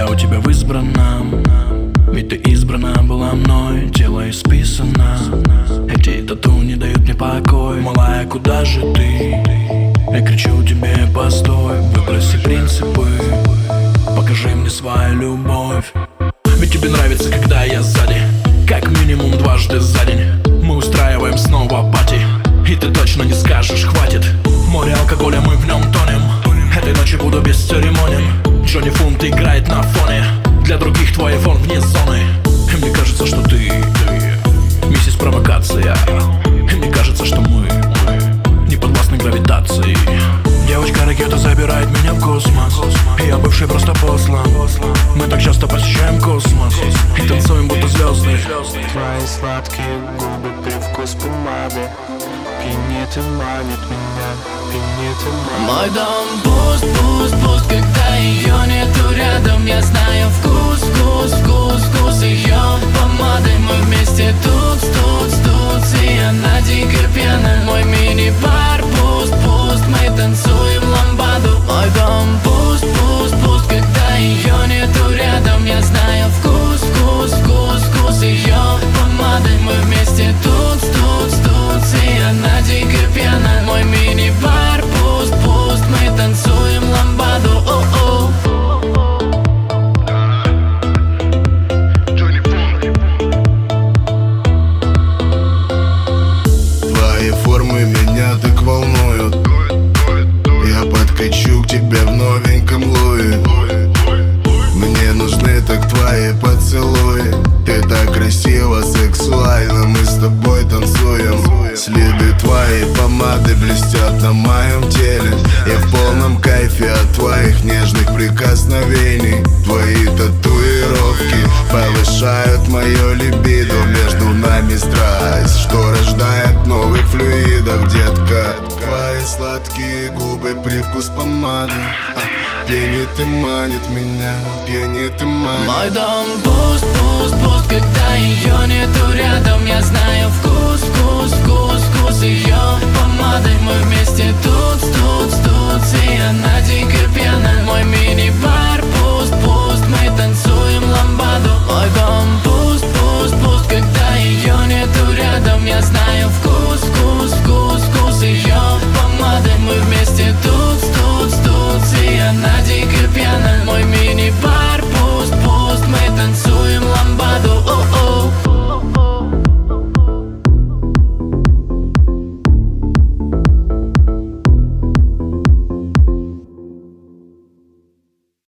я у тебя в избранном. Ведь ты избрана была мной, тело исписано. Эти тату не дают мне покой. Малая, куда же ты? Я кричу тебе, постой, выброси принципы, покажи мне свою любовь. Ведь тебе нравится, когда я сзади, как минимум дважды за день. Мы устраиваем снова пати, и ты точно не скажешь хватит. Море алкоголя, мы в нем тонем. Этой ночью буду бесцеремонен. Джонни Фунт играет на фоне. Для других твой айфон вне зоны. И мне кажется, что ты миссис провокация. И мне кажется, что мы не подвластны гравитации. Девочка ракета забирает меня в космос, и я бывший просто послан. Мы так часто посещаем космос и танцуем будто звезды. Твои сладкие губы, привкус помады пьянит и манит меня, пьянит и манит. Мой дом пуст, пуст, пуст, когда ее нету рядом. Я знаю вкус, вкус, вкус, вкус ее помады. Мы вместе тут, тут, тут, и она дико пьяна. Мой мини-бар пуст, пуст, мы танцуем ламбаду. Мой дом пуст, пуст, пуст, когда ее нету рядом. Я знаю вкус, вкус, вкус, вкус ее помады. Мы вместе тут, тут, тут, и она дико пьяна. Мой мини-бар пуст, пуст, мы танцуем ламбаду. О-о. Твои формы меня так волнуют. Я подкачу к тебе в новеньком Луи. Мне нужны так твои поцелуи. Ты так красиво, сексуально, мы с тобой танцуем. Следы твоей помады блестят на моем теле. Я в полном кайфе от твоих нежных прикосновений. Твои татуировки повышают мое либидо. Между нами страсть, что рождает новых флюидов, детка. Твои сладкие губы, привкус помады пьянит и манит меня, пьянит и манит. Мой дом пуст, пуст, пуст, когда ее нету рядом. Я знаю вкус, вкус, вкус, вкус ее помады. Мы вместе тут, тут, тут, и она дико пьяна. Мой мини-бар